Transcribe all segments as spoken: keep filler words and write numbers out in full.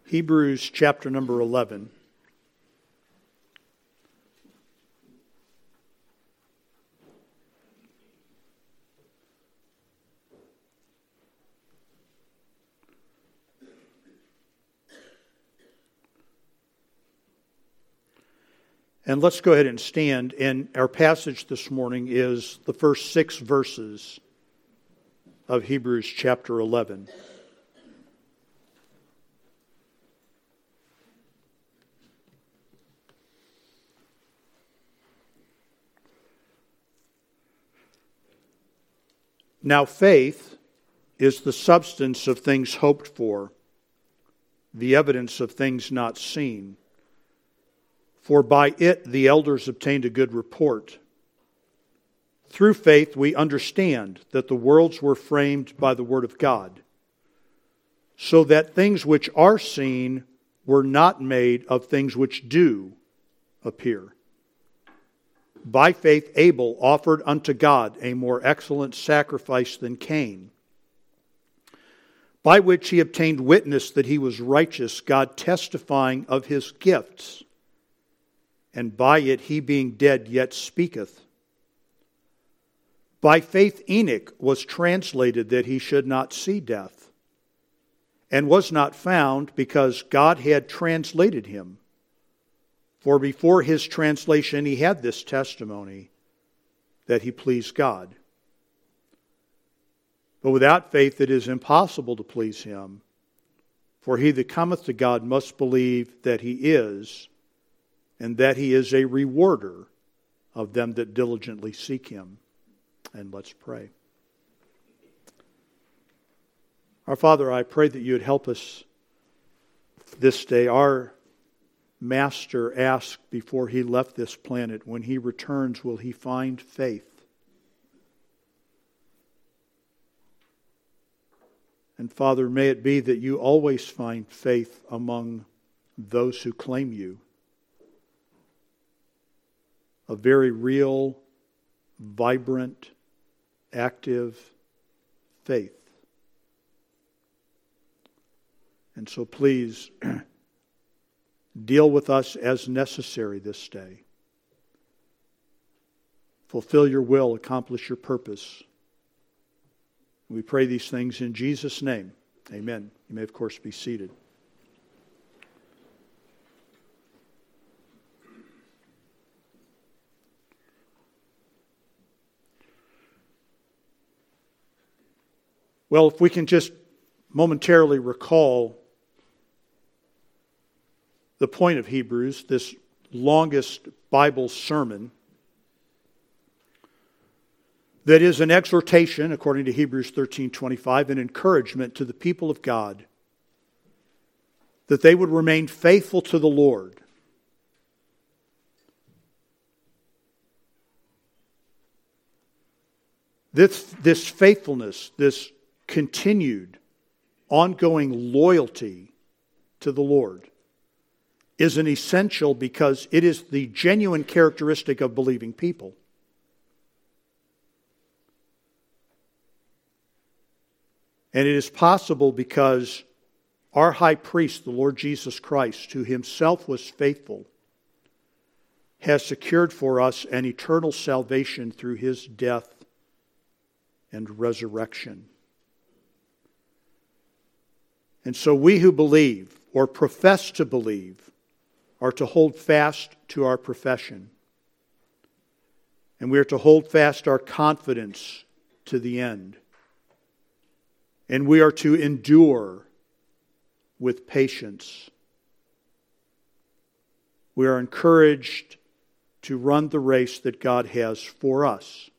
Hebrews chapter number eleven. And let's go ahead and stand. And our passage this morning is the first six verses of Hebrews chapter eleven. Now faith is the substance of things hoped for, the evidence of things not seen. For by it the elders obtained a good report. Through faith we understand that the worlds were framed by the word of God, so that things which are seen were not made of things which do appear. By faith Abel offered unto God a more excellent sacrifice than Cain, by which he obtained witness that he was righteous, God testifying of his gifts. And by it he being dead yet speaketh. By faith Enoch was translated that he should not see death, and was not found because God had translated him. For before his translation he had this testimony, that he pleased God. But without faith it is impossible to please him. For he that cometh to God must believe that he is, and that he is a rewarder of them that diligently seek him. And let's pray. Our Father, I pray that you would help us this day. Our Master asked before he left this planet, when he returns, will he find faith? And Father, may it be that you always find faith among those who claim you. A very real, vibrant, active faith. And so please, deal with us as necessary this day. Fulfill your will, accomplish your purpose. We pray these things in Jesus' name. Amen. You may, of course, be seated. Well, if we can just momentarily recall the point of Hebrews, this longest Bible sermon, that is an exhortation, according to Hebrews thirteen twenty-five, an encouragement to the people of God that they would remain faithful to the Lord. This, this faithfulness, this continued, ongoing loyalty to the Lord is an essential, because it is the genuine characteristic of believing people. And it is possible because our high priest, the Lord Jesus Christ, who himself was faithful, has secured for us an eternal salvation through his death and resurrection. And so we who believe, or profess to believe, are to hold fast to our profession. And we are to hold fast our confidence to the end. And we are to endure with patience. We are encouraged to run the race that God has for us.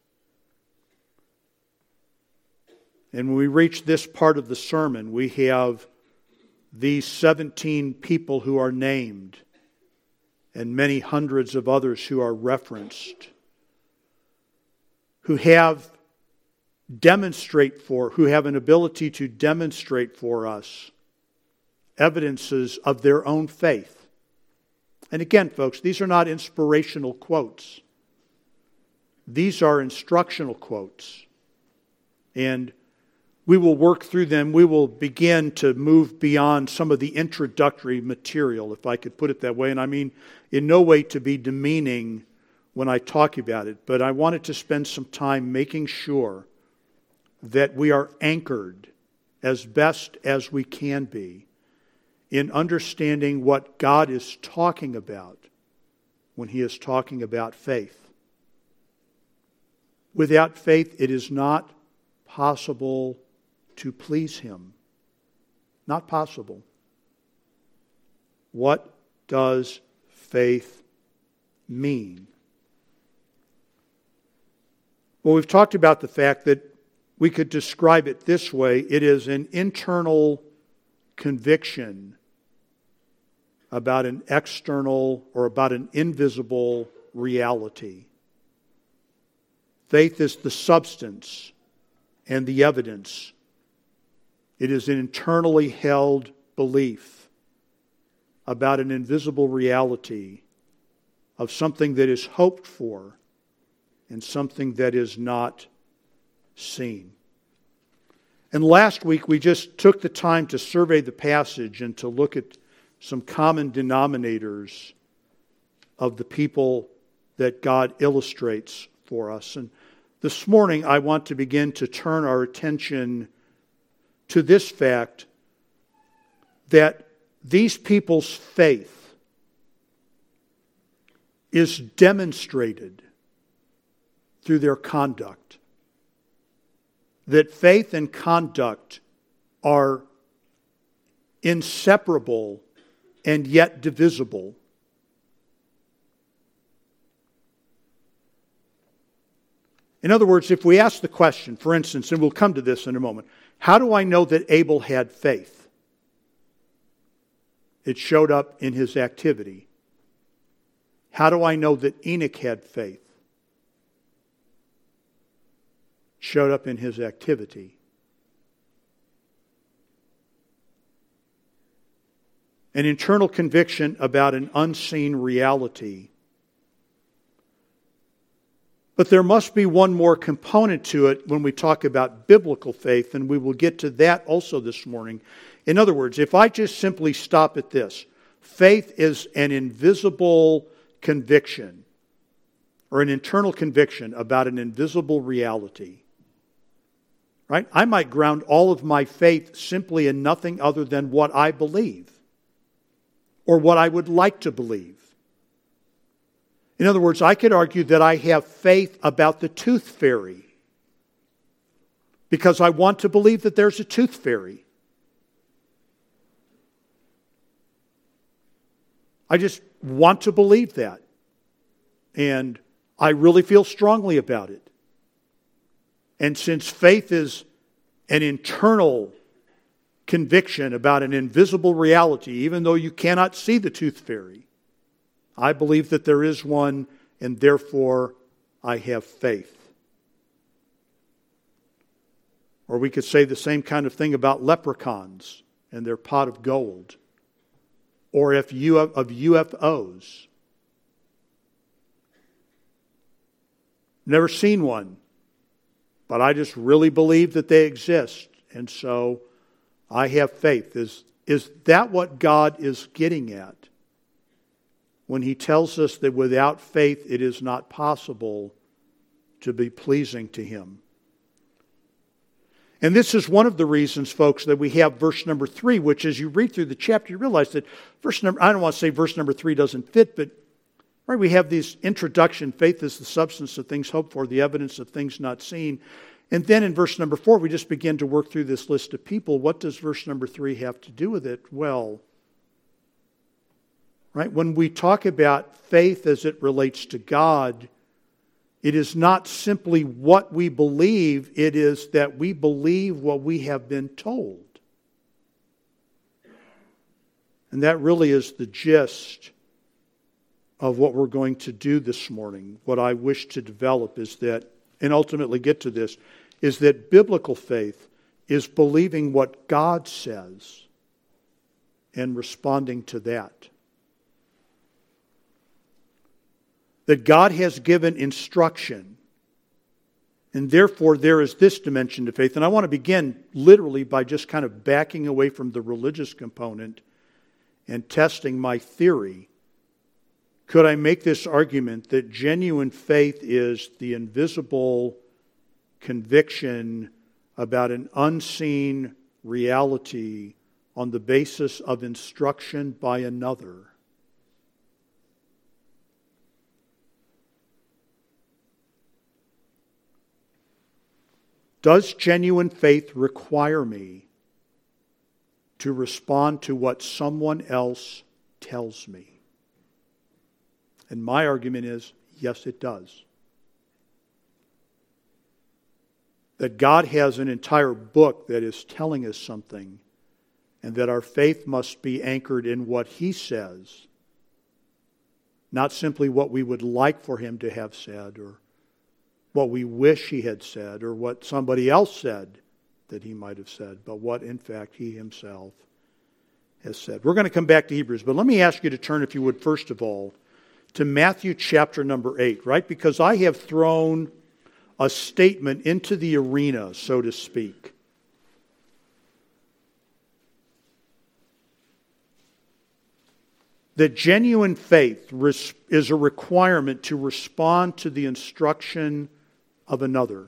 And when we reach this part of the sermon, we have these seventeen people who are named, and many hundreds of others who are referenced, who have demonstrate for, who have an ability to demonstrate for us evidences of their own faith. And again, folks, these are not inspirational quotes. These are instructional quotes. And we will work through them. We will begin to move beyond some of the introductory material, if I could put it that way. And I mean in no way to be demeaning when I talk about it, but I wanted to spend some time making sure that we are anchored as best as we can be in understanding what God is talking about when He is talking about faith. Without faith, it is not possible to please Him. Not possible. What does faith mean? Well, we've talked about the fact that we could describe it this way. It is an internal conviction about an external or about an invisible reality. Faith is the substance and the evidence. It is an internally held belief about an invisible reality of something that is hoped for and something that is not seen. And last week we just took the time to survey the passage and to look at some common denominators of the people that God illustrates for us. And this morning I want to begin to turn our attention to this fact that these people's faith is demonstrated through their conduct. That faith and conduct are inseparable and yet divisible. In other words, if we ask the question, for instance, and we'll come to this in a moment, how do I know that Abel had faith? It showed up in his activity. How do I know that Enoch had faith? Showed up in his activity. An internal conviction about an unseen reality. But there must be one more component to it when we talk about biblical faith, and we will get to that also this morning. In other words, if I just simply stop at this, faith is an invisible conviction, or an internal conviction about an invisible reality. Right? I might ground all of my faith simply in nothing other than what I believe, or what I would like to believe. In other words, I could argue that I have faith about the tooth fairy because I want to believe that there's a tooth fairy. I just want to believe that. And I really feel strongly about it. And since faith is an internal conviction about an invisible reality, even though you cannot see the tooth fairy, I believe that there is one, and therefore I have faith. Or we could say the same kind of thing about leprechauns and their pot of gold. Or if you of U F Os. Never seen one, but I just really believe that they exist, and so I have faith. Is, is that what God is getting at when He tells us that without faith it is not possible to be pleasing to Him? And this is one of the reasons, folks, that we have verse number three, which as you read through the chapter, you realize that verse number, I don't want to say verse number three doesn't fit, but right, we have this introduction, faith is the substance of things hoped for, the evidence of things not seen. And then in verse number four, we just begin to work through this list of people. What does verse number three have to do with it? Well, right, when we talk about faith as it relates to God, it is not simply what we believe, it is that we believe what we have been told. And that really is the gist of what we're going to do this morning. What I wish to develop is that, and ultimately get to this, is that biblical faith is believing what God says and responding to that. That God has given instruction And therefore, there is this dimension to faith. And I want to begin literally by just kind of backing away from the religious component and testing my theory. Could I make this argument that genuine faith is the invisible conviction about an unseen reality on the basis of instruction by another? Does genuine faith require me to respond to what someone else tells me? And my argument is, yes, it does. That God has an entire book that is telling us something, and that our faith must be anchored in what He says, not simply what we would like for Him to have said, or what we wish He had said, or what somebody else said that He might have said, but what in fact He Himself has said. We're going to come back to Hebrews, but let me ask you to turn, if you would, first of all, to Matthew chapter number eight, right? Because I have thrown a statement into the arena, so to speak. That genuine faith is a requirement to respond to the instruction of another.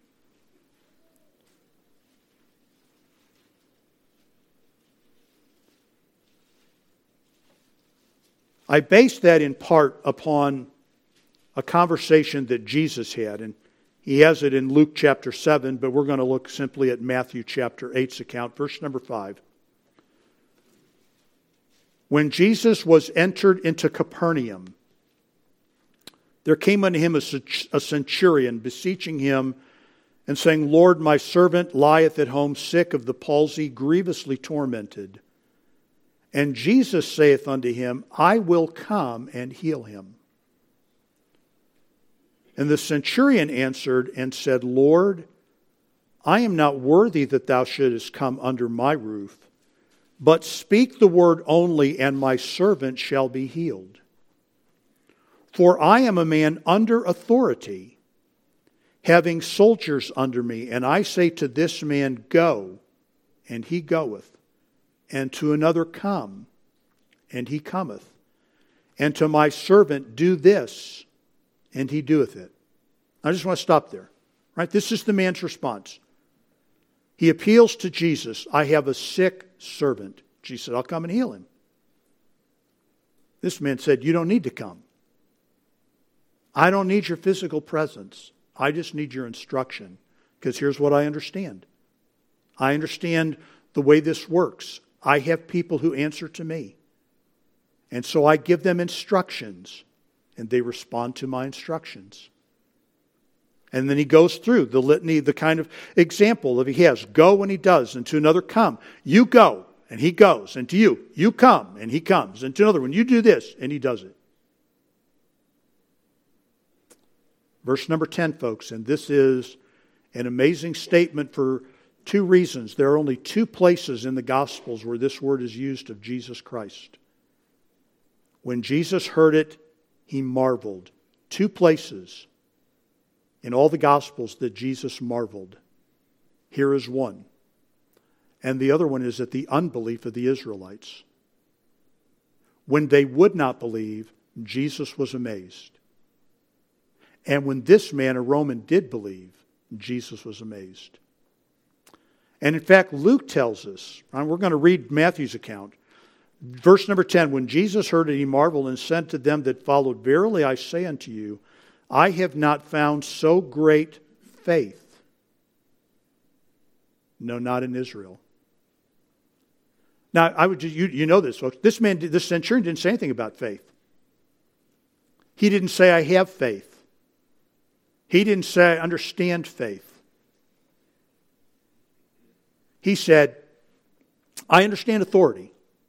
I base that in part upon a conversation that Jesus had, and He has it in Luke chapter seven, but we're going to look simply at Matthew chapter eight's account, verse number five. When Jesus was entered into Capernaum, there came unto him a centurion, beseeching him, and saying, Lord, my servant lieth at home sick of the palsy, grievously tormented. And Jesus saith unto him, I will come and heal him. And the centurion answered and said, Lord, I am not worthy that thou shouldest come under my roof, but speak the word only, and my servant shall be healed. For I am a man under authority, having soldiers under me, and I say to this man, Go, and he goeth, and to another, Come, and he cometh, and to my servant, Do this, and he doeth it. I just want to stop there. Right? This is the man's response. He appeals to Jesus. I have a sick servant. Jesus said, I'll come and heal him. This man said, you don't need to come. I don't need your physical presence. I just need your instruction. Because here's what I understand. I understand the way this works. I have people who answer to me. And so I give them instructions, and they respond to my instructions. And then he goes through the litany, the kind of example that he has. Go, and he does. And to another, come. You go, and he goes. And to you, you come, and he comes. And to another one, you do this, and he does it. Verse number ten, folks, and this is an amazing statement for two reasons. There are only two places in the Gospels where this word is used of Jesus Christ. When Jesus heard it, he marveled. Two places in all the Gospels that Jesus marveled. Here is one. And the other one is at the unbelief of the Israelites. When they would not believe, Jesus was amazed. And when this man, a Roman, did believe, Jesus was amazed. And in fact, Luke tells us, and we're going to read Matthew's account, verse number ten, when Jesus heard it, he marveled and said to them that followed, Verily I say unto you, I have not found so great faith. No, not in Israel. Now, I would you, you know this, folks. This man, this centurion didn't say anything about faith. He didn't say, I have faith. He didn't say, I understand faith. He said, I understand authority.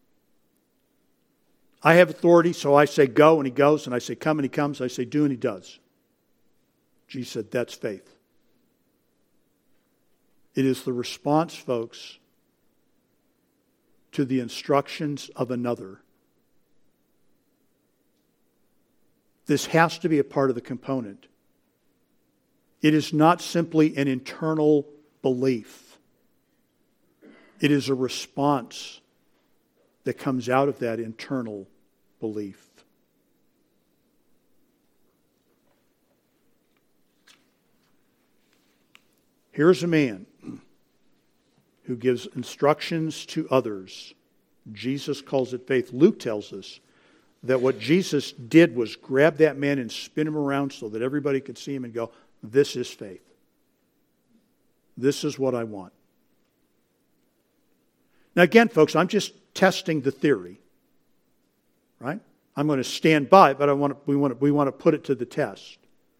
I have authority, so I say go, and he goes, and I say come, and he comes. I say do, and he does. Jesus said, that's faith. It is the response, folks, to the instructions of another. This has to be a part of the component. It is not simply an internal belief. It is a response that comes out of that internal belief. Here's a man who gives instructions to others. Jesus calls it faith. Luke tells us that what Jesus did was grab that man and spin him around so that everybody could see him and go, this is faith. This is what I want. Now again, folks, I'm just testing the theory. Right? I'm going to stand by it, but I want to, we, want to, we want to put it to the test.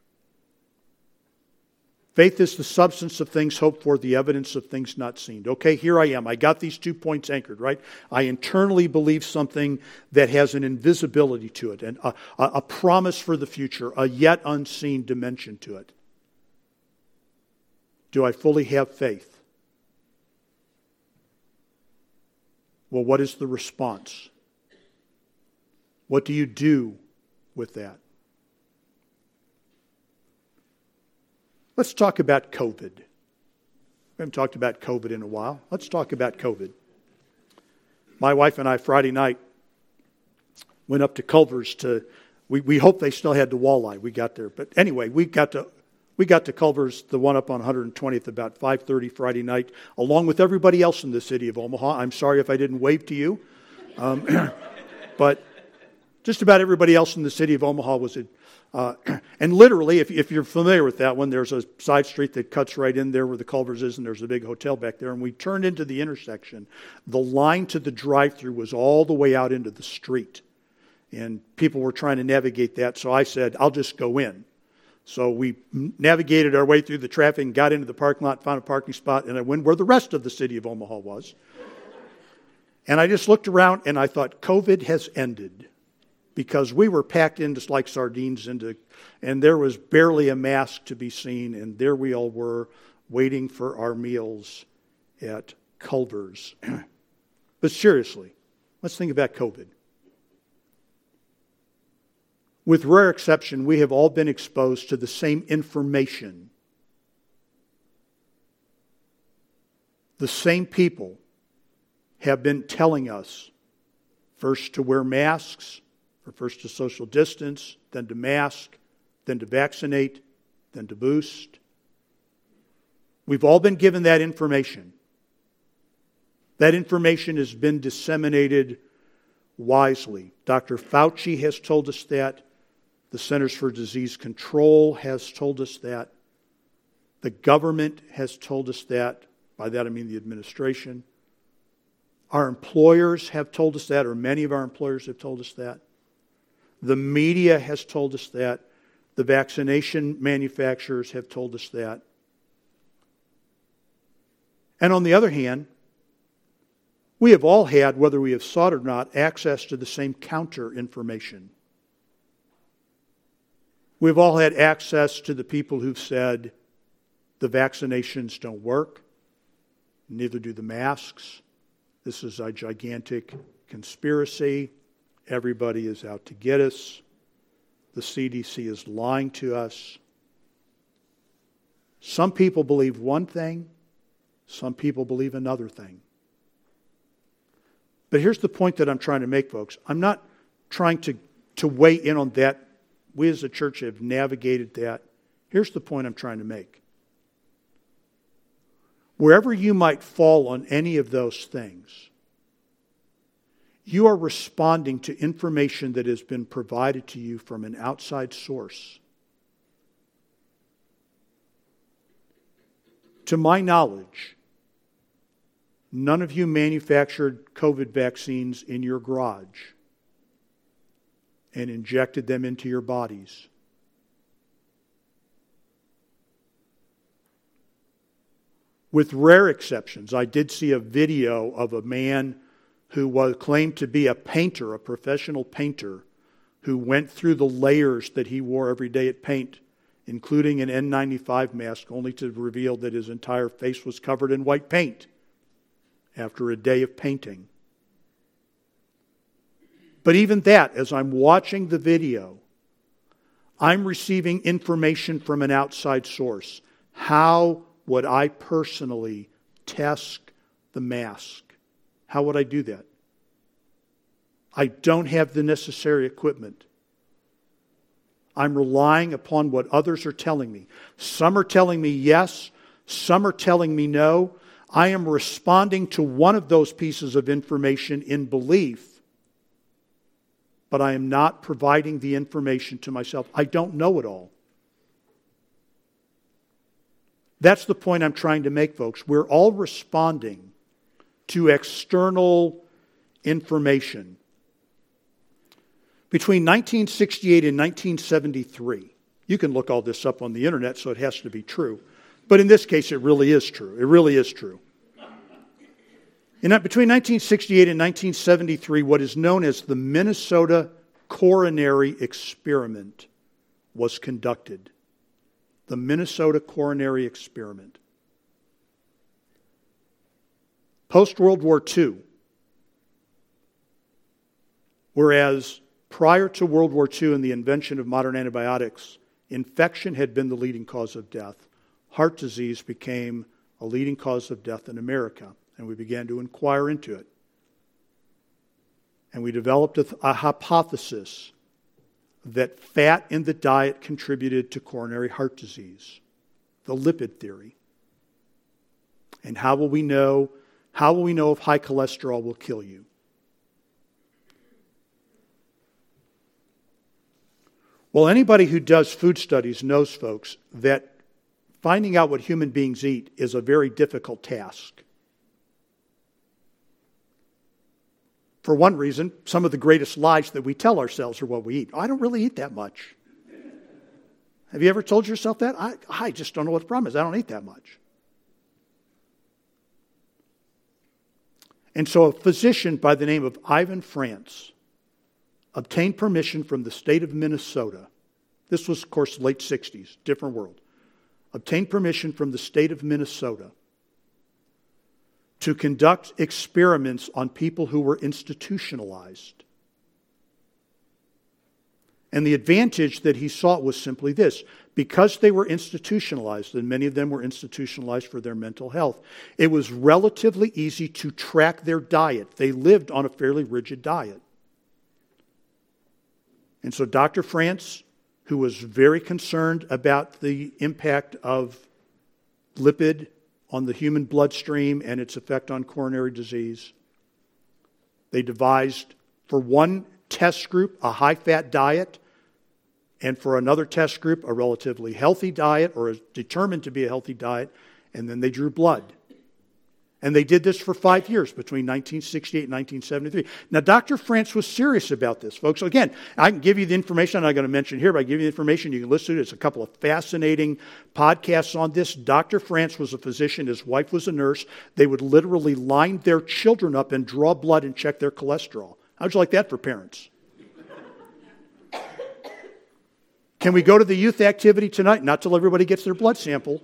Faith is the substance of things hoped for, the evidence of things not seen. Okay, here I am. I got these two points anchored, right? I internally believe something that has an invisibility to it, and a, a, a promise for the future, a yet unseen dimension to it. Do I fully have faith? Well, what is the response? What do you do with that? Let's talk about COVID. We haven't talked about COVID in a while. Let's talk about COVID. My wife and I, Friday night, went up to Culver's to, we, we hoped they still had the walleye. We got there. But anyway, we got to we got to Culver's, the one up on one hundred twentieth, about five thirty Friday night, along with everybody else in the city of Omaha. I'm sorry if I didn't wave to you. Um, but just about everybody else in the city of Omaha was at Uh, and literally, if, if you're familiar with that one, there's a side street that cuts right in there where the Culver's is, and there's a big hotel back there. And we turned into the intersection. The line to the drive-thru was all the way out into the street. And people were trying to navigate that, so I said, I'll just go in. So we navigated our way through the traffic and got into the parking lot, found a parking spot, and I went where the rest of the city of Omaha was. And I just looked around, and I thought, COVID has ended. Because we were packed in just like sardines into, and there was barely a mask to be seen, and there we all were waiting for our meals at Culver's. But seriously, let's think about COVID. With rare exception, we have all been exposed to the same information. The same people have been telling us first to wear masks, or first to social distance, then to mask, then to vaccinate, then to boost. We've all been given that information. That information has been disseminated wisely. Doctor Fauci has told us that. The Centers for Disease Control has told us that. The government has told us that. By that I mean the administration. Our employers have told us that, or many of our employers have told us that. The media has told us that. The vaccination manufacturers have told us that. And on the other hand, we have all had, whether we have sought it or not, access to the same counter information. We've all had access to the people who've said the vaccinations don't work, neither do the masks. This is a gigantic conspiracy. Everybody is out to get us. The C D C is lying to us. Some people believe one thing. Some people believe another thing. But here's the point that I'm trying to make, folks. I'm not trying to, to weigh in on that. We as a church have navigated that. Here's the point I'm trying to make. Wherever you might fall on any of those things, you are responding to information that has been provided to you from an outside source. To my knowledge, none of you manufactured COVID vaccines in your garage and injected them into your bodies. With rare exceptions, I did see a video of a man who was claimed to be a painter, a professional painter, who went through the layers that he wore every day at paint, including an N ninety-five mask, only to reveal that his entire face was covered in white paint after a day of painting. But even that, as I'm watching the video, I'm receiving information from an outside source. How would I personally test the mask? How would I do that? I don't have the necessary equipment. I'm relying upon what others are telling me. Some are telling me yes, some are telling me no. I am responding to one of those pieces of information in belief, but I am not providing the information to myself. I don't know it all. That's the point I'm trying to make, folks. We're all responding to external information. Between nineteen sixty-eight and nineteen seventy-three, you can look all this up on the internet, so it has to be true. But in this case, it really is true. It really is true. In, between nineteen sixty-eight and nineteen seventy-three, what is known as the Minnesota Coronary Experiment was conducted. The Minnesota Coronary Experiment. Post-World War Two, whereas prior to World War Two and the invention of modern antibiotics, infection had been the leading cause of death. Heart disease became a leading cause of death in America, and we began to inquire into it. And we developed a, a hypothesis that fat in the diet contributed to coronary heart disease, the lipid theory. And how will we know, how will we know if high cholesterol will kill you? Well, anybody who does food studies knows, folks, that finding out what human beings eat is a very difficult task. For one reason, some of the greatest lies that we tell ourselves are what we eat. I don't really eat that much. Have you ever told yourself that? I, I just don't know what the problem is. I don't eat that much. And so a physician by the name of Ivan France obtained permission from the state of Minnesota. This was, of course, late sixties, different world. Obtained permission from the state of Minnesota to conduct experiments on people who were institutionalized. And the advantage that he sought was simply this. Because they were institutionalized, and many of them were institutionalized for their mental health, it was relatively easy to track their diet. They lived on a fairly rigid diet. And so Doctor France, who was very concerned about the impact of lipid on the human bloodstream and its effect on coronary disease, they devised for one test group a high-fat diet, and for another test group a relatively healthy diet, or determined to be a healthy diet, and then they drew blood. And they did this for five years, between nineteen sixty-eight and nineteen seventy-three. Now, Doctor France was serious about this, folks. So again, I can give you the information I'm not going to mention here, but I give you the information. You can listen to it. It's a couple of fascinating podcasts on this. Doctor France was a physician. His wife was a nurse. They would literally line their children up and draw blood and check their cholesterol. How would you like that for parents? Can we go to the youth activity tonight? Not till everybody gets their blood sample.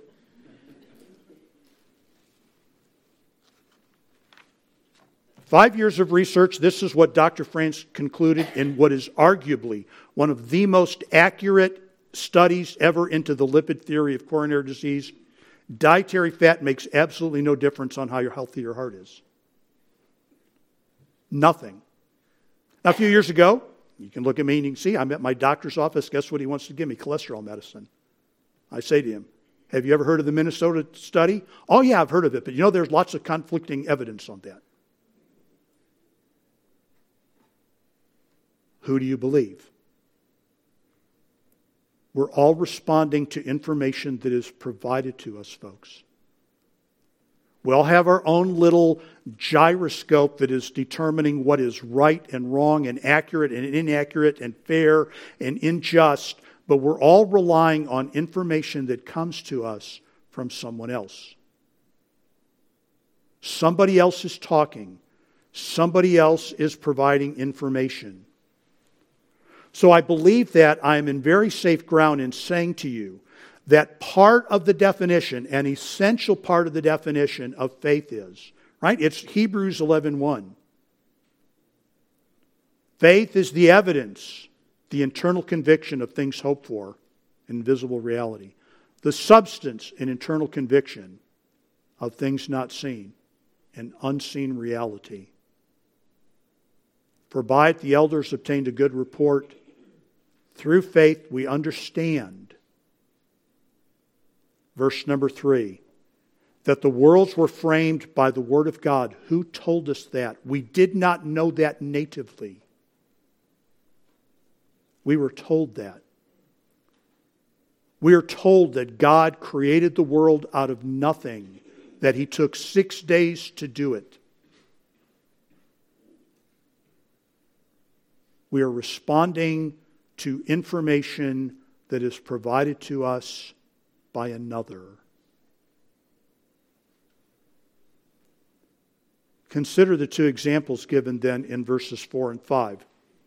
Five years of research, this is what Doctor France concluded in what is arguably one of the most accurate studies ever into the lipid theory of coronary disease. Dietary fat makes absolutely no difference on how healthy your heart is. Nothing. Now, a few years ago, you can look at me and you can see, I'm at my doctor's office. Guess what he wants to give me? Cholesterol medicine. I say to him, have you ever heard of the Minnesota study? Oh, yeah, I've heard of it. But you know, there's lots of conflicting evidence on that. Who do you believe? We're all responding to information that is provided to us, folks. We all have our own little gyroscope that is determining what is right and wrong and accurate and inaccurate and fair and unjust, but we're all relying on information that comes to us from someone else. Somebody else is talking. Somebody else is providing information. So I believe that I am in very safe ground in saying to you that part of the definition, an essential part of the definition of faith is, right? It's Hebrews eleven one. Faith is the evidence the internal conviction of things hoped for, invisible reality. The substance and internal conviction of things not seen, an unseen reality. For by it the elders obtained a good report. Through faith we understand, verse number three, that the worlds were framed by the Word of God. Who told us that? We did not know that natively. We were told that. We are told that God created the world out of nothing, that He took six days to do it. We are responding to information that is provided to us by another. Consider the two examples given then in verses four and five.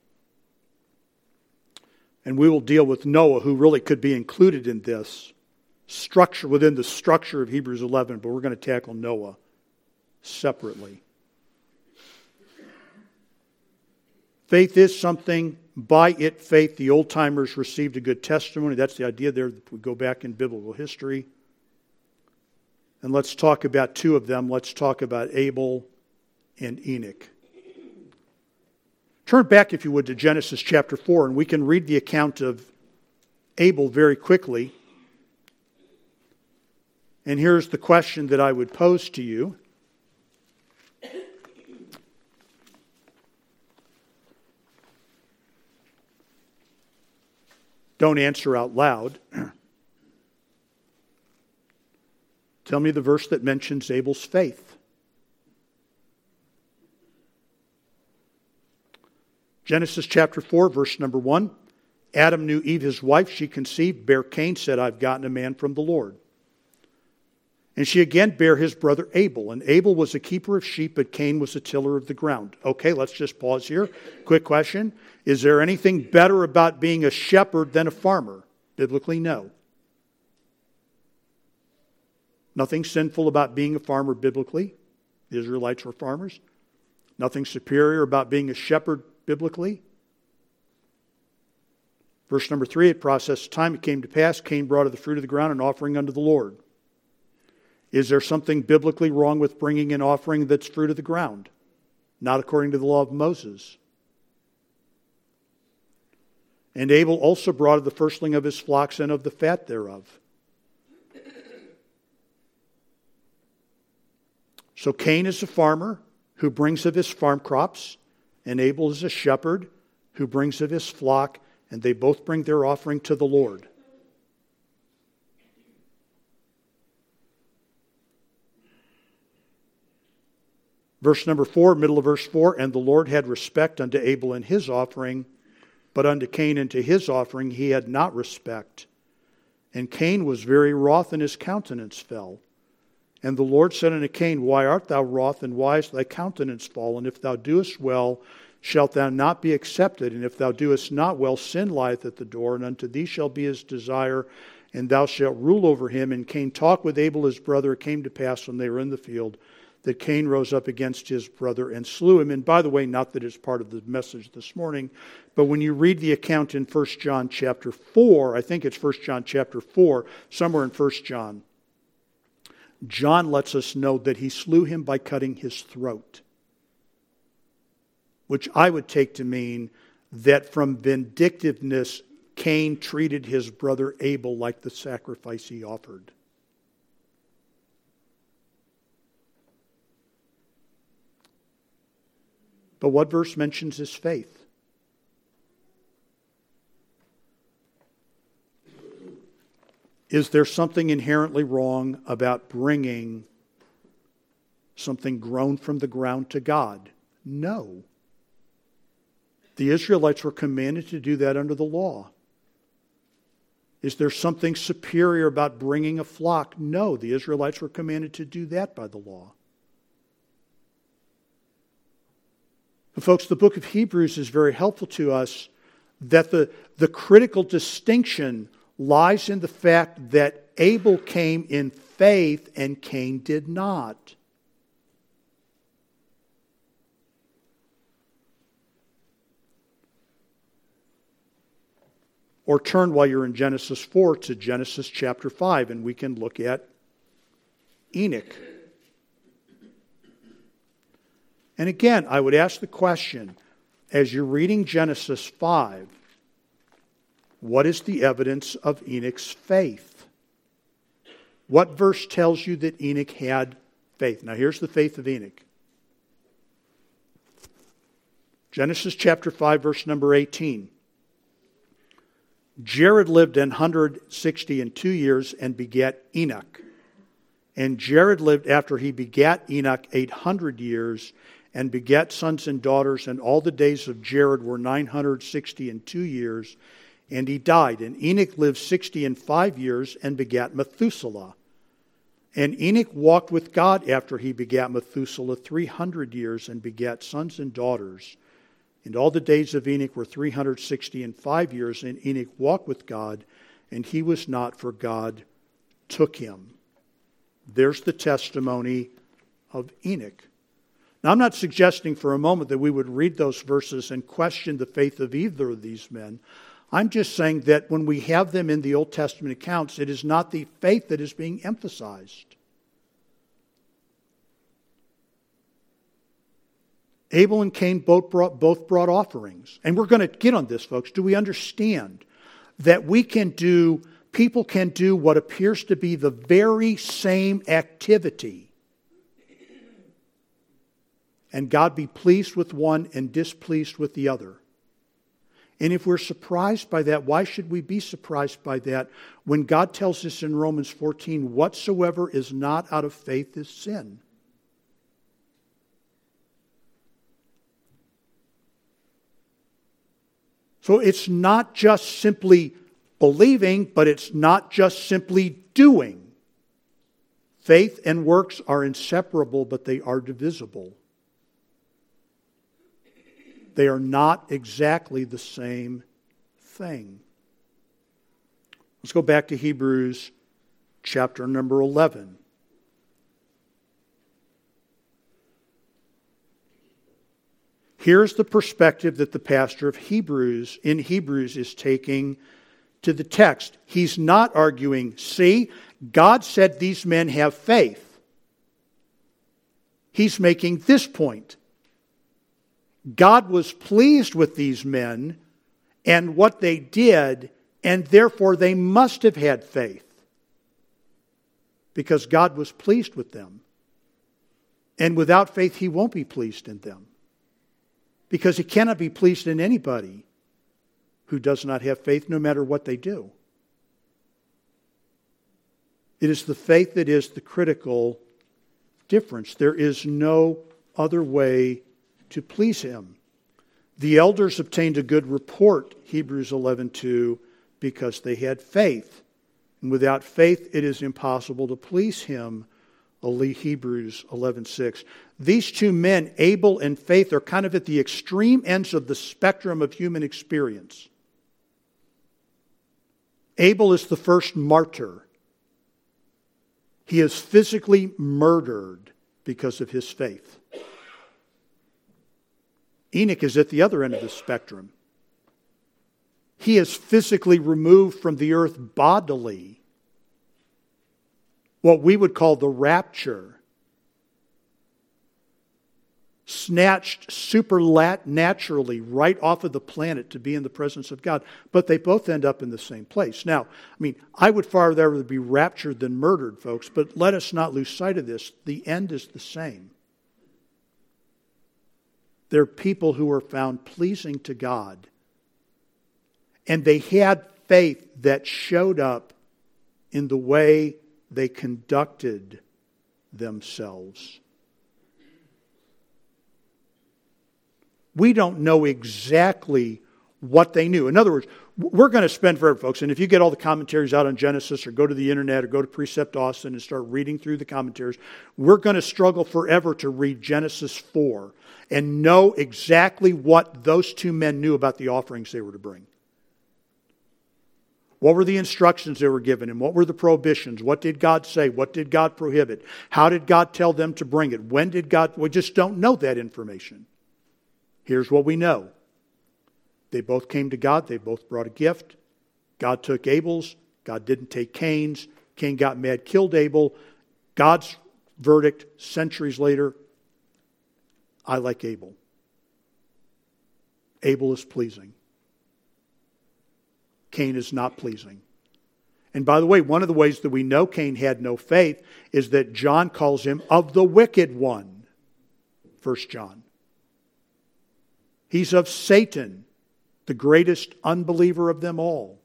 And we will deal with Noah, who really could be included in this structure, within the structure of Hebrews eleven, but we're going to tackle Noah separately. Faith is something. By it, faith, the old-timers received a good testimony. That's the idea there. We go back in biblical history. And let's talk about two of them. Let's talk about Abel and Enoch. Turn back, if you would, to Genesis chapter four, and we can read the account of Abel very quickly. And here's the question that I would pose to you. Don't answer out loud. Tell me the verse that mentions Abel's faith. Genesis chapter four, verse number one. Adam knew Eve, his wife. She conceived, bare Cain, said, I've gotten a man from the Lord. And she again bare his brother Abel. And Abel was a keeper of sheep, but Cain was a tiller of the ground. Okay, let's just pause here. Quick question. Is there anything better about being a shepherd than a farmer? Biblically, no. Nothing sinful about being a farmer biblically. The Israelites were farmers. Nothing superior about being a shepherd biblically. Verse number three, at process of time it came to pass, Cain brought of the fruit of the ground an offering unto the Lord. Is there something biblically wrong with bringing an offering that's fruit of the ground? Not according to the law of Moses. And Abel also brought of the firstling of his flocks and of the fat thereof. So Cain is a farmer who brings of his farm crops, and Abel is a shepherd who brings of his flock, and they both bring their offering to the Lord. Verse number four, middle of verse four, and the Lord had respect unto Abel and his offering, but unto Cain and to his offering he had not respect. And Cain was very wroth, and his countenance fell. And the Lord said unto Cain, why art thou wroth, and why is thy countenance fallen? If thou doest well, shalt thou not be accepted? And if thou doest not well, sin lieth at the door, and unto thee shall be his desire, and thou shalt rule over him. And Cain talked with Abel his brother. It came to pass when they were in the field, that Cain rose up against his brother and slew him. And by the way, not that it's part of the message this morning, but when you read the account in First John chapter four, I think it's First John chapter four, somewhere in First John, John lets us know that he slew him by cutting his throat, which I would take to mean that from vindictiveness, Cain treated his brother Abel like the sacrifice he offered. But what verse mentions his faith? Is there something inherently wrong about bringing something grown from the ground to God? No. The Israelites were commanded to do that under the law. Is there something superior about bringing a flock? No. The Israelites were commanded to do that by the law. But folks, the book of Hebrews is very helpful to us that the, the critical distinction lies in the fact that Abel came in faith and Cain did not. Or turn while you're in Genesis four to Genesis chapter five, and we can look at Enoch. And again, I would ask the question, as you're reading Genesis five, what is the evidence of Enoch's faith? What verse tells you that Enoch had faith? Now here's the faith of Enoch. Genesis chapter five, verse number eighteen. Jared lived one hundred sixty and two years and begat Enoch. And Jared lived after he begat Enoch eight hundred years and begat sons and daughters, and all the days of Jared were nine hundred sixty and two years, and he died. And Enoch lived sixty and five years and begat Methuselah. And Enoch walked with God after he begat Methuselah three hundred years and begat sons and daughters. And all the days of Enoch were three hundred sixty and five years, and Enoch walked with God, and he was not, for God took him. There's the testimony of Enoch. Now, I'm not suggesting for a moment that we would read those verses and question the faith of either of these men. I'm just saying that when we have them in the Old Testament accounts, it is not the faith that is being emphasized. Abel and Cain both brought, both brought offerings. And we're going to get on this, folks. Do we understand that we can do, people can do what appears to be the very same activity, and God be pleased with one and displeased with the other? And if we're surprised by that, why should we be surprised by that when God tells us in Romans fourteen, whatsoever is not out of faith is sin? So it's not just simply believing, but it's not just simply doing. Faith and works are inseparable, but they are divisible. They are not exactly the same thing. Let's go back to Hebrews chapter number eleven. Here's the perspective that the pastor of Hebrews, in Hebrews, is taking to the text. He's not arguing, see, God said these men have faith. He's making this point. God was pleased with these men and what they did, and therefore they must have had faith, because God was pleased with them. And without faith, He won't be pleased in them, because He cannot be pleased in anybody who does not have faith, no matter what they do. It is the faith that is the critical difference. There is no other way to please Him. The elders obtained a good report, Hebrews eleven two, because they had faith. And without faith, it is impossible to please Him, Hebrews eleven six. These two men, Abel and faith, are kind of at the extreme ends of the spectrum of human experience. Abel is the first martyr. He is physically murdered because of his faith. Enoch is at the other end of the spectrum. He is physically removed from the earth bodily. What we would call the rapture. Snatched supernaturally right off of the planet to be in the presence of God. But they both end up in the same place. Now, I mean, I would far rather be raptured than murdered, folks, but let us not lose sight of this. The end is the same. They're people who are found pleasing to God. And they had faith that showed up in the way they conducted themselves. We don't know exactly what they knew. In other words, we're going to spend forever, folks, and if you get all the commentaries out on Genesis or go to the internet or go to Precept Austin and start reading through the commentaries, we're going to struggle forever to read Genesis four and know exactly what those two men knew about the offerings they were to bring. What were the instructions they were given, and what were the prohibitions? What did God say? What did God prohibit? How did God tell them to bring it? When did God... We just don't know that information. Here's what we know. They both came to God. They both brought a gift. God took Abel's. God didn't take Cain's. Cain got mad, killed Abel. God's verdict centuries later, I like Abel. Abel is pleasing. Cain is not pleasing. And by the way, one of the ways that we know Cain had no faith is that John calls him of the wicked one. First John. He's of Satan, the greatest unbeliever of them all.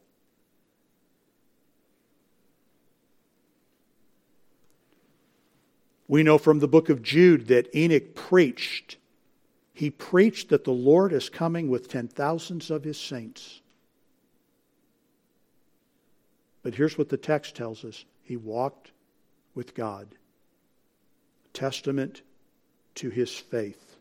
We know from the book of Jude that Enoch preached. He preached that the Lord is coming with ten thousands of his saints. But here's what the text tells us. He walked with God. Testament to his faith.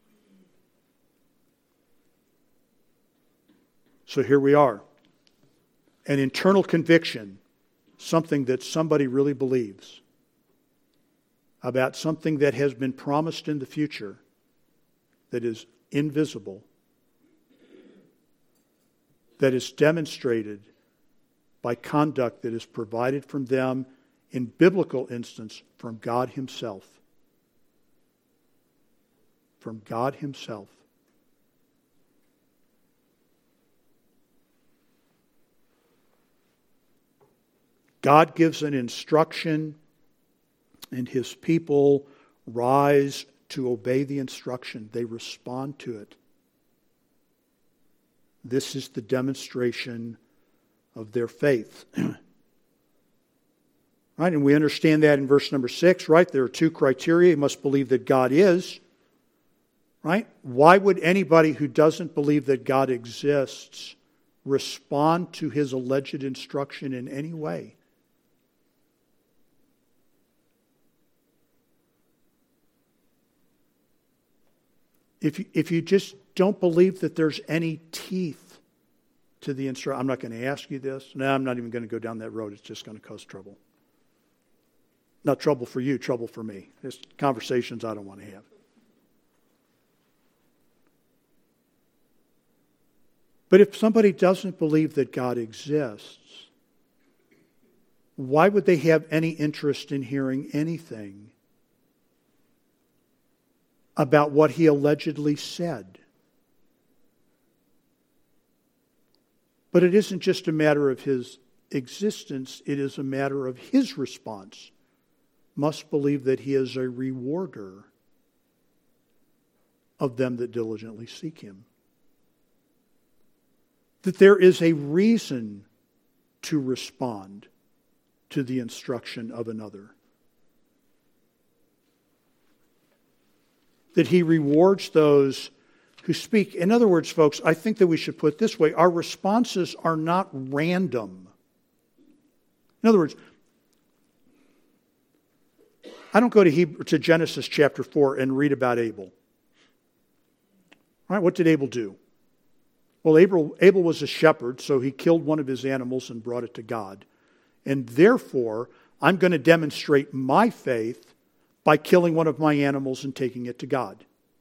So here we are. An internal conviction, something that somebody really believes, about something that has been promised in the future that is invisible, that is demonstrated by conduct that is provided from them, in biblical instance, from God himself. From God himself. God gives an instruction, and his people rise to obey the instruction. They respond to it. This is the demonstration of their faith. Right? And we understand that in verse number six, right? There are two criteria. You must believe that God is. Right? Why would anybody who doesn't believe that God exists respond to his alleged instruction in any way? If you, if you just don't believe that there's any teeth to the instruction, I'm not going to ask you this. No, I'm not even going to go down that road. It's just going to cause trouble. Not trouble for you, trouble for me. There's conversations I don't want to have. But if somebody doesn't believe that God exists, why would they have any interest in hearing anything about what he allegedly said? But it isn't just a matter of his existence, it is a matter of his response. Must believe that he is a rewarder of them that diligently seek him. That there is a reason to respond to the instruction of another. That he rewards those who speak. In other words, folks, I think that we should put it this way. Our responses are not random. In other words, I don't go to Hebrew, to Genesis chapter four and read about Abel. All right, what did Abel do? Well, Abel, Abel was a shepherd, so he killed one of his animals and brought it to God. And therefore, I'm going to demonstrate my faith by killing one of my animals and taking it to God.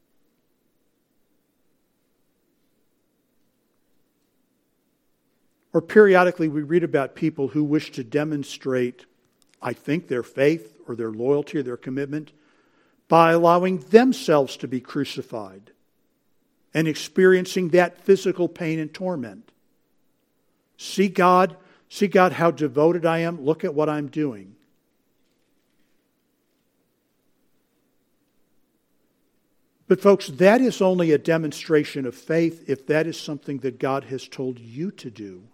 Or periodically we read about people who wish to demonstrate, I think, their faith or their loyalty or their commitment by allowing themselves to be crucified and experiencing that physical pain and torment. See God, see God how devoted I am. Look at what I'm doing. But folks, that is only a demonstration of faith if that is something that God has told you to do.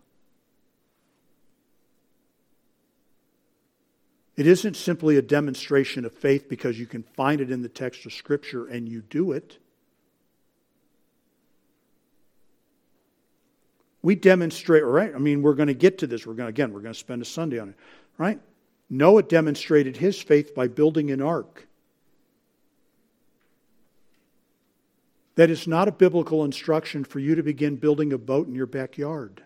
It isn't simply a demonstration of faith because you can find it in the text of Scripture and you do it. We demonstrate, right? I mean, we're going to get to this. We're going to, again, we're going to spend a Sunday on it, right? Noah demonstrated his faith by building an ark. That is not a biblical instruction for you to begin building a boat in your backyard.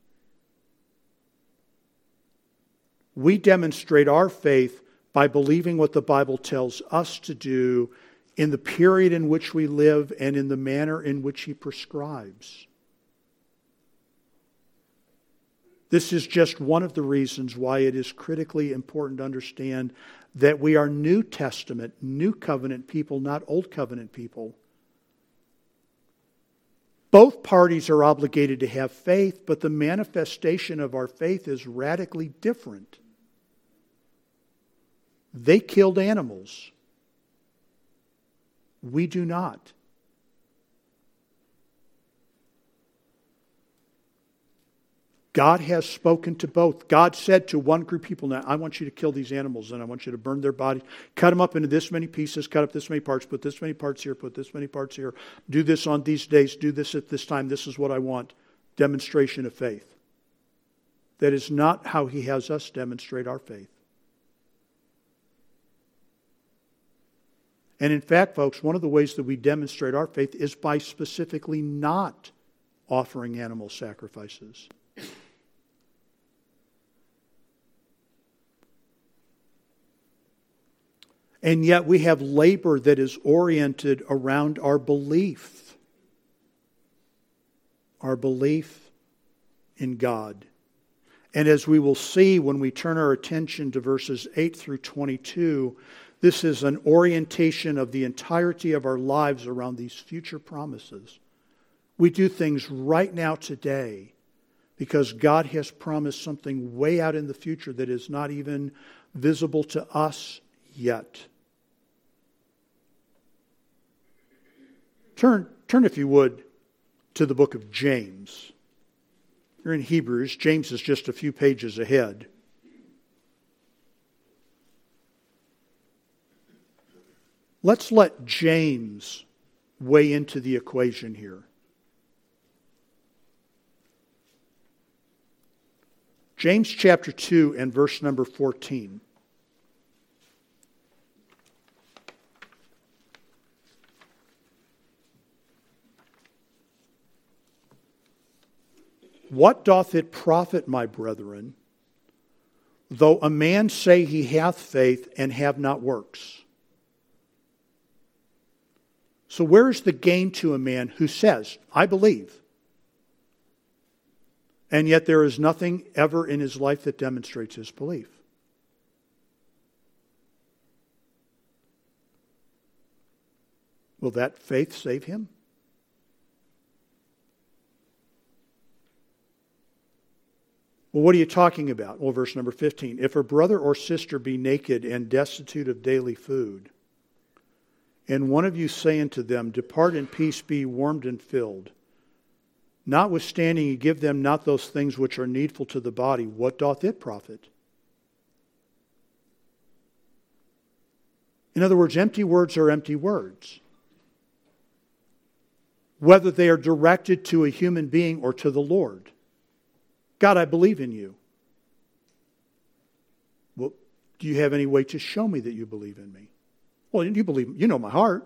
We demonstrate our faith by believing what the Bible tells us to do in the period in which we live and in the manner in which He prescribes. This is just one of the reasons why it is critically important to understand that we are New Testament, New Covenant people, not Old Covenant people. Both parties are obligated to have faith, but the manifestation of our faith is radically different. They killed animals. We do not. God has spoken to both. God said to one group of people, now I want you to kill these animals and I want you to burn their bodies. Cut them up into this many pieces, cut up this many parts, put this many parts here, put this many parts here. Do this on these days, do this at this time. This is what I want. Demonstration of faith. That is not how He has us demonstrate our faith. And in fact, folks, one of the ways that we demonstrate our faith is by specifically not offering animal sacrifices. And yet we have labor that is oriented around our belief. Our belief in God. And as we will see when we turn our attention to verses eight through twenty-two, this is an orientation of the entirety of our lives around these future promises. We do things right now today because God has promised something way out in the future that is not even visible to us yet. Turn, turn, if you would, to the book of James. You're in Hebrews. James is just a few pages ahead. Let's let James weigh into the equation here. James chapter two and verse number fourteen. What doth it profit, my brethren, though a man say he hath faith and have not works? So where is the gain to a man who says, I believe, and yet there is nothing ever in his life that demonstrates his belief? Will that faith save him? Well, what are you talking about? Well, verse number fifteen. If a brother or sister be naked and destitute of daily food, and one of you say unto them, depart in peace, be warmed and filled, notwithstanding you give them not those things which are needful to the body, what doth it profit? In other words, empty words are empty words. Whether they are directed to a human being or to the Lord. God, I believe in you. Well, do you have any way to show me that you believe in me? Well, you believe, you know my heart.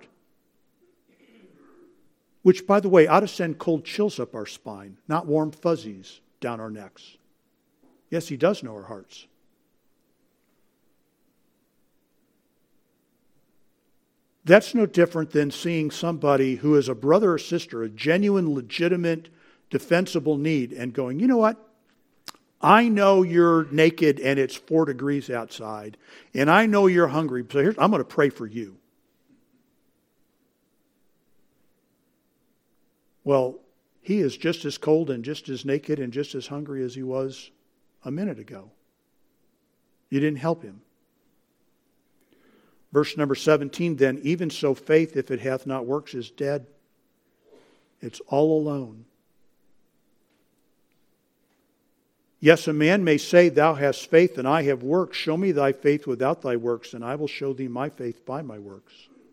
Which, by the way, ought to send cold chills up our spine, not warm fuzzies down our necks. Yes, He does know our hearts. That's no different than seeing somebody who is a brother or sister, a genuine, legitimate, defensible need, and going, you know what? I know you're naked and it's four degrees outside, and I know you're hungry, so here's, I'm going to pray for you. Well, he is just as cold and just as naked and just as hungry as he was a minute ago. You didn't help him. Verse number seventeen, then, even so faith, if it hath not works, is dead. It's all alone. Yes, a man may say, thou hast faith and I have works. Show me thy faith without thy works, and I will show thee my faith by my works.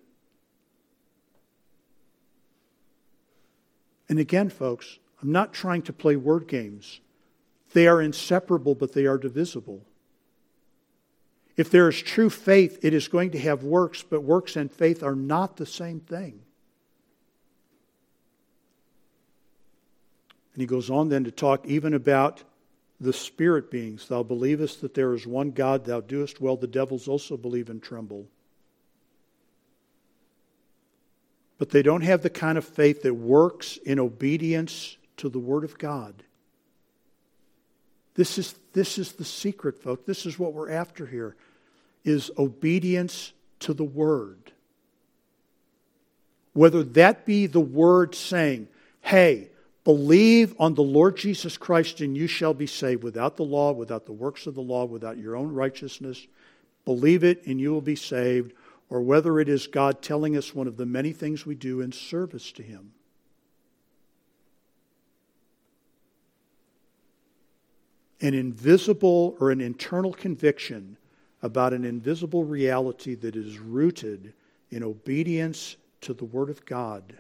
And again, folks, I'm not trying to play word games. They are inseparable, but they are divisible. If there is true faith, it is going to have works, but works and faith are not the same thing. And he goes on then to talk even about the spirit beings. Thou believest that there is one God, thou doest well, the devils also believe and tremble. But they don't have the kind of faith that works in obedience to the Word of God. This is, this is the secret, folks. This is what we're after here, is obedience to the Word. Whether that be the Word saying, hey, believe on the Lord Jesus Christ and you shall be saved, without the law, without the works of the law, without your own righteousness. Believe it and you will be saved. Or whether it is God telling us one of the many things we do in service to Him. An invisible or an internal conviction about an invisible reality that is rooted in obedience to the Word of God.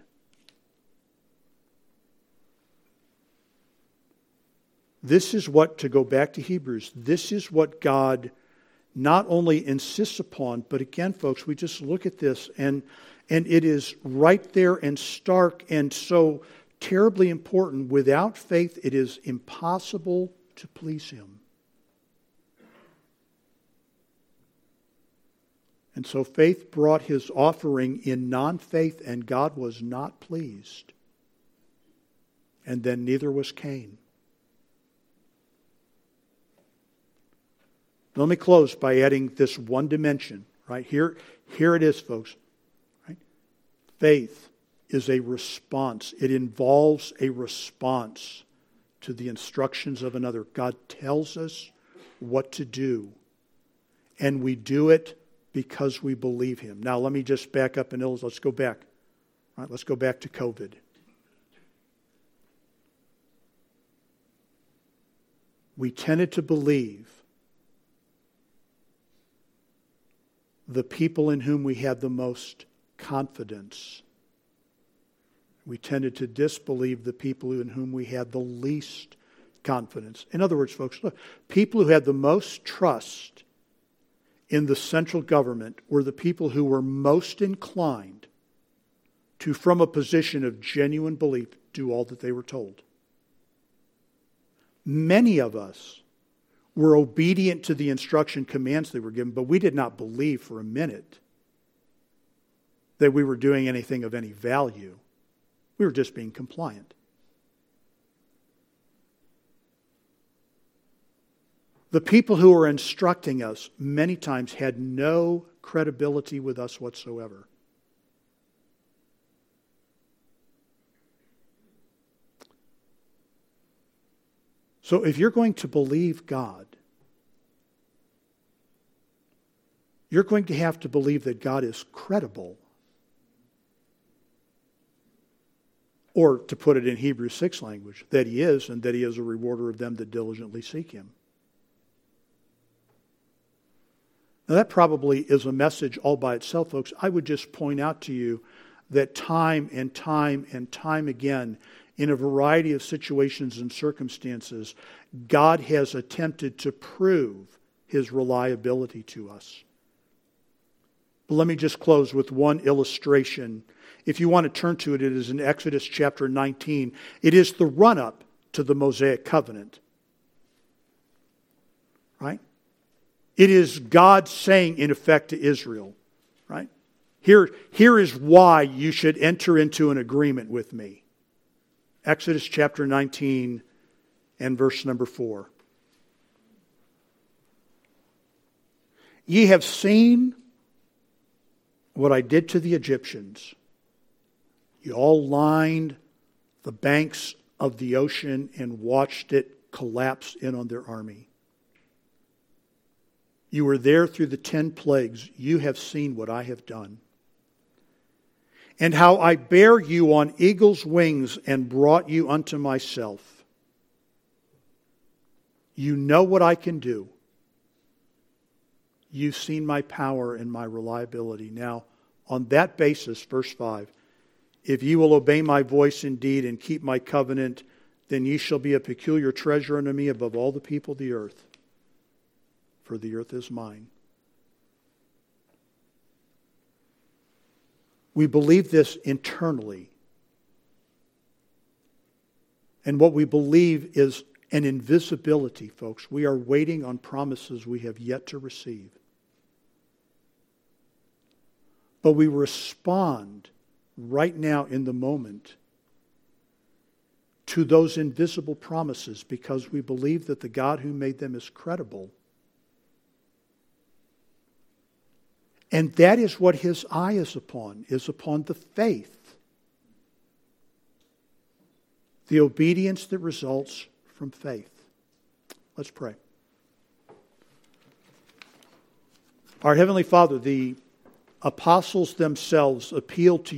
This is what, to go back to Hebrews, this is what God not only insists upon, but again, folks, we just look at this and, and it is right there and stark and so terribly important. Without faith, it is impossible to please Him. And so faith brought His offering in non-faith, and God was not pleased. And then neither was Cain. Let me close by adding this one dimension. Right here, here it is, folks. Right? Faith is a response. It involves a response to the instructions of another. God tells us what to do, and we do it because we believe Him. Now, let me just back up and illustrate. Let's go back. All right, let's go back to COVID. We tended to believe the people in whom we had the most confidence. We tended to disbelieve the people in whom we had the least confidence. In other words, folks, look, people who had the most trust in the central government were the people who were most inclined to, from a position of genuine belief, do all that they were told. Many of us were obedient to the instruction commands they were given, but we did not believe for a minute that we were doing anything of any value. We were just being compliant. The people who were instructing us many times had no credibility with us whatsoever. So if you're going to believe God, you're going to have to believe that God is credible. Or, to put it in Hebrews six language, that He is, and that He is a rewarder of them that diligently seek Him. Now that probably is a message all by itself, folks. I would just point out to you that time and time and time again, in a variety of situations and circumstances, God has attempted to prove His reliability to us. But let me just close with one illustration. If you want to turn to it, it is in Exodus chapter nineteen. It is the run-up to the Mosaic covenant. Right? It is God saying, in effect, to Israel, right? Here, here is why you should enter into an agreement with me. Exodus chapter nineteen and verse number four. Ye have seen what I did to the Egyptians. You all lined the banks of the ocean and watched it collapse in on their army. You were there through the ten plagues. You have seen what I have done. And how I bare you on eagle's wings and brought you unto myself. You know what I can do. You've seen my power and my reliability. Now, on that basis, verse five, if ye will obey my voice indeed and keep my covenant, then ye shall be a peculiar treasure unto me above all the people of the earth. For the earth is mine. We believe this internally. And what we believe is an invisibility, folks. We are waiting on promises we have yet to receive. But we respond right now in the moment to those invisible promises because we believe that the God who made them is credible. And that is what His eye is upon, is upon the faith. The obedience that results from faith. Let's pray. Our Heavenly Father, the apostles themselves appeal to